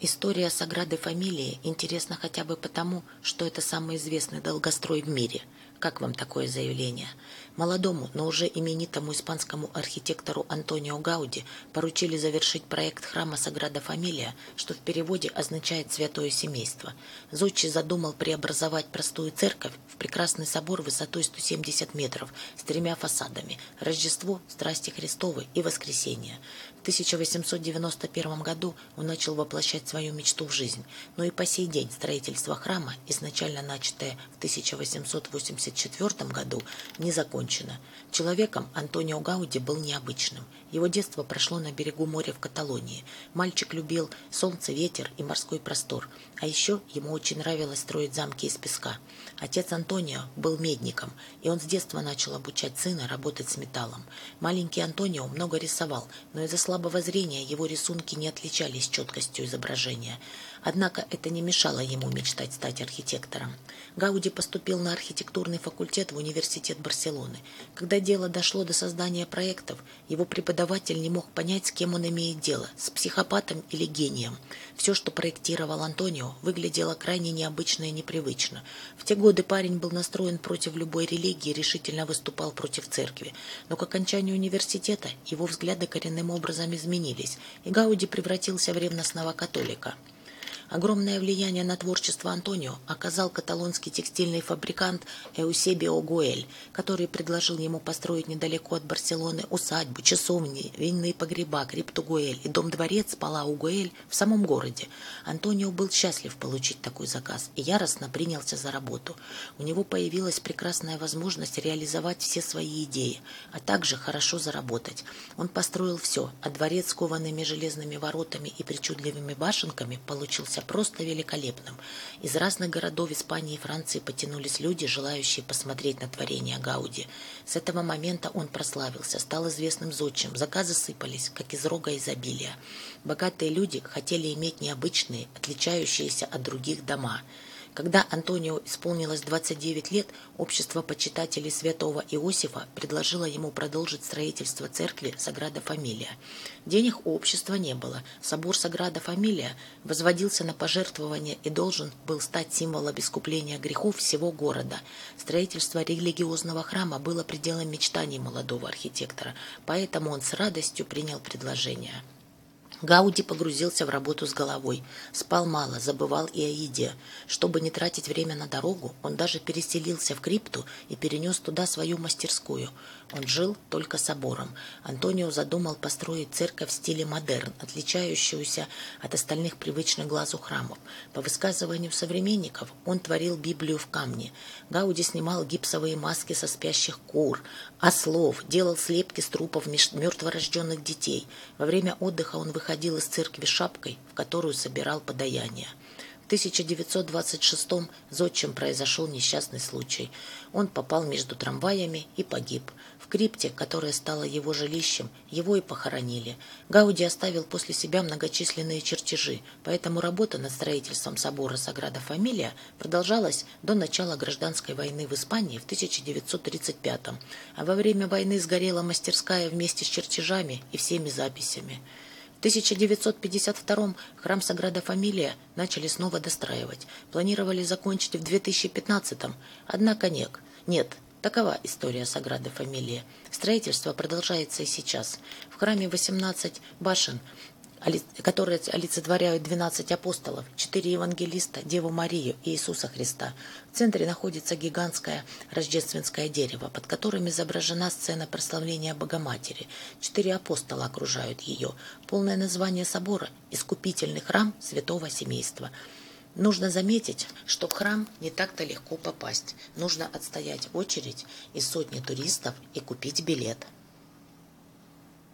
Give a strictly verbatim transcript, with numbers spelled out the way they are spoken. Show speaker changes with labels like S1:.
S1: История Саграды Фамилии интересна хотя бы потому, что это самый известный долгострой в мире. Как вам такое заявление? Молодому, но уже именитому испанскому архитектору Антонио Гауди поручили завершить проект храма Саграда Фамилия, что в переводе означает «святое семейство». Зодчий задумал преобразовать простую церковь в прекрасный собор высотой сто семьдесят метров с тремя фасадами – Рождество, Страсти Христовы и Воскресение. В тысяча восемьсот девяносто первом году он начал воплощать свою мечту в жизнь, но и по сей день строительство храма, изначально начатое в тысяча восемьсот восемьдесят четвёртом году, не закончено. Человеком Антонио Гауди был необычным. Его детство прошло на берегу моря в Каталонии. Мальчик любил солнце, ветер и морской простор, а еще ему очень нравилось строить замки из песка. Отец Антонио был медником, и он с детства начал обучать сына работать с металлом. Маленький Антонио много рисовал, но из-за слабого зрения его рисунки не отличались четкостью изображения. Однако это не мешало ему мечтать стать архитектором. Гауди поступил на архитектурный факультет в университет Барселоны. Когда дело дошло до создания проектов, его преподаватель не мог понять, с кем он имеет дело, с психопатом или гением. Все, что проектировал Антонио, выглядело крайне необычно и непривычно. В те годы парень был настроен против любой религии и решительно выступал против церкви. Но к окончанию университета его взгляды коренным образом изменились, и Гауди превратился в ревностного католика. Огромное влияние на творчество Антонио оказал каталонский текстильный фабрикант Эусебио Гуэль, который предложил ему построить недалеко от Барселоны усадьбу, часовни, винные погреба, крипту Гуэль и дом-дворец Палау Гуэль в самом городе. Антонио был счастлив получить такой заказ и яростно принялся за работу. У него появилась прекрасная возможность реализовать все свои идеи, а также хорошо заработать. Он построил все, а дворец с коваными железными воротами и причудливыми башенками получился просто великолепным. Из разных городов Испании и Франции потянулись люди, желающие посмотреть на творение Гауди. С этого момента он прославился, стал известным зодчим, заказы сыпались, как из рога изобилия. Богатые люди хотели иметь необычные, отличающиеся от других дома. Когда Антонио исполнилось двадцать девять лет, общество почитателей святого Иосифа предложило ему продолжить строительство церкви Саграда Фамилия. Денег у общества не было. Собор Саграда Фамилия возводился на пожертвования и должен был стать символом искупления грехов всего города. Строительство религиозного храма было пределом мечтаний молодого архитектора, поэтому он с радостью принял предложение. Гауди погрузился в работу с головой, спал мало, забывал и о еде. Чтобы не тратить время на дорогу, он даже переселился в крипту и перенес туда свою мастерскую. Он жил только собором. Антонио задумал построить церковь в стиле модерн, отличающуюся от остальных привычных глазу храмов. По высказыванию современников, он творил Библию в камне. Гауди снимал гипсовые маски со спящих кур, ослов, делал слепки с трупов мертворожденных детей. Во время отдыха он выходил из церкви с шапкой, в которую собирал подаяние. В тысяча девятьсот двадцать шестом зодчим произошел несчастный случай. Он попал между трамваями и погиб. В крипте, которая стала его жилищем, его и похоронили. Гауди оставил после себя многочисленные чертежи, поэтому работа над строительством собора Саграда Фамилия продолжалась до начала гражданской войны в Испании в тысяча девятьсот тридцать пятом, а во время войны сгорела мастерская вместе с чертежами и всеми записями. В тысяча девятьсот пятьдесят втором храм Саграда Фамилия начали снова достраивать. Планировали закончить в две тысячи пятнадцатом, однако нет. Нет, такова история Саграды Фамилия. Строительство продолжается и сейчас. В храме восемнадцать башен, которые олицетворяют двенадцать апостолов, четыре евангелиста, Деву Марию и Иисуса Христа. В центре находится гигантское рождественское дерево, под которым изображена сцена прославления Богоматери. Четыре апостола окружают ее. Полное название собора – «Искупительный храм Святого Семейства». Нужно заметить, что в храм не так-то легко попасть. Нужно отстоять очередь из сотни туристов и купить билет.